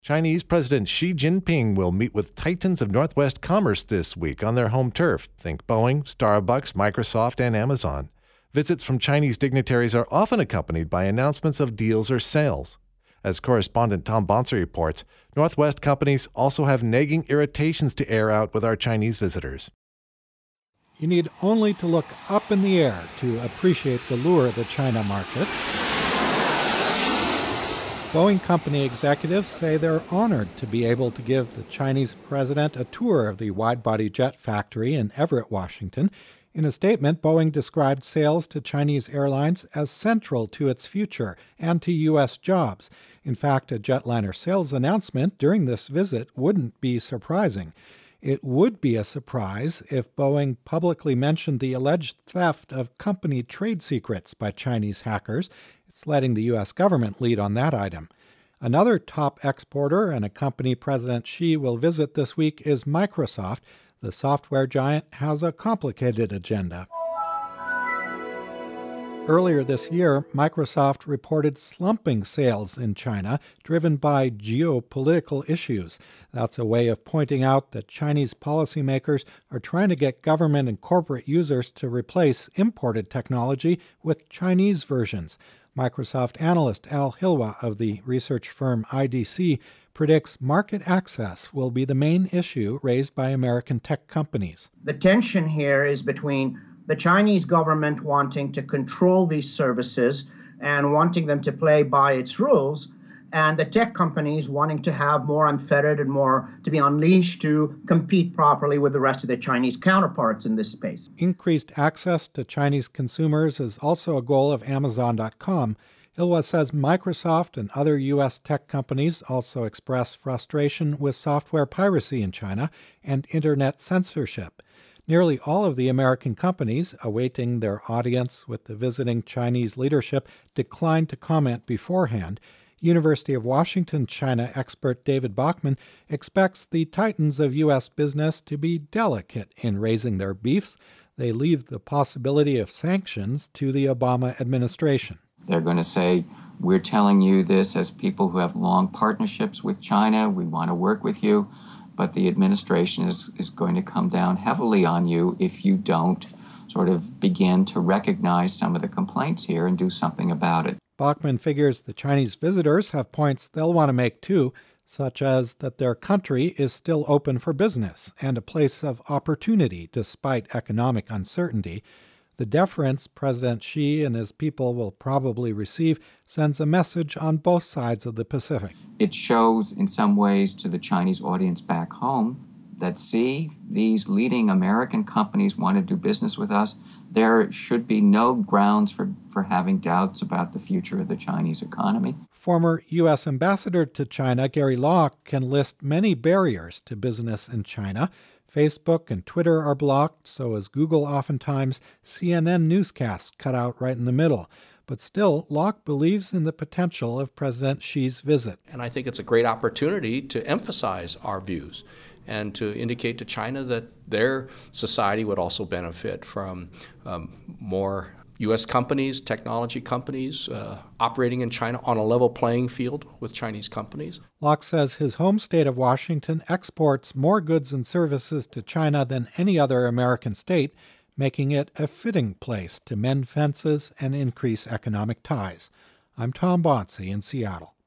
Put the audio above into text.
Chinese President Xi Jinping will meet with titans of Northwest commerce this week on their home turf. Think Boeing, Starbucks, Microsoft, and Amazon. Visits from Chinese dignitaries are often accompanied by announcements of deals or sales. As correspondent Tom Bonser reports, Northwest companies also have nagging irritations to air out with our Chinese visitors. You need only to look up in the air to appreciate the lure of the China market. Boeing company executives say they're honored to be able to give the Chinese president a tour of the wide-body jet factory in Everett, Washington. In a statement, Boeing described sales to Chinese airlines as central to its future and to U.S. jobs. In fact, a jetliner sales announcement during this visit wouldn't be surprising. It would be a surprise if Boeing publicly mentioned the alleged theft of company trade secrets by Chinese hackers. It's letting the U.S. government lead on that item. Another top exporter and a company President Xi will visit this week is Microsoft. The software giant has a complicated agenda. Earlier this year, Microsoft reported slumping sales in China, driven by geopolitical issues. That's a way of pointing out that Chinese policymakers are trying to get government and corporate users to replace imported technology with Chinese versions. Microsoft analyst Al Hilwa of the research firm IDC predicts market access will be the main issue raised by American tech companies. The tension here is between the Chinese government wanting to control these services and wanting them to play by its rules, and the tech companies wanting to have more unfettered and more to be unleashed to compete properly with the rest of the Chinese counterparts in this space. Increased access to Chinese consumers is also a goal of Amazon.com. Hilwa says Microsoft and other U.S. tech companies also express frustration with software piracy in China and internet censorship. Nearly all of the American companies awaiting their audience with the visiting Chinese leadership declined to comment beforehand. University of Washington China expert David Bachman expects the titans of U.S. business to be delicate in raising their beefs. They leave the possibility of sanctions to the Obama administration. They're going to say, we're telling you this as people who have long partnerships with China. We want to work with you. But the administration is going to come down heavily on you if you don't sort of begin to recognize some of the complaints here and do something about it. Bachman figures the Chinese visitors have points they'll want to make too, such as that their country is still open for business and a place of opportunity despite economic uncertainty. The deference President Xi and his people will probably receive sends a message on both sides of the Pacific. It shows in some ways to the Chinese audience back home that, see, these leading American companies want to do business with us. There should be no grounds for having doubts about the future of the Chinese economy. Former U.S. Ambassador to China Gary Locke can list many barriers to business in China. Facebook and Twitter are blocked, so is Google oftentimes. CNN newscasts cut out right in the middle. But still, Locke believes in the potential of President Xi's visit. And I think it's a great opportunity to emphasize our views and to indicate to China that their society would also benefit from more U.S. companies, technology companies, operating in China on a level playing field with Chinese companies. Locke says his home state of Washington exports more goods and services to China than any other American state, making it a fitting place to mend fences and increase economic ties. I'm Tom Bonser in Seattle.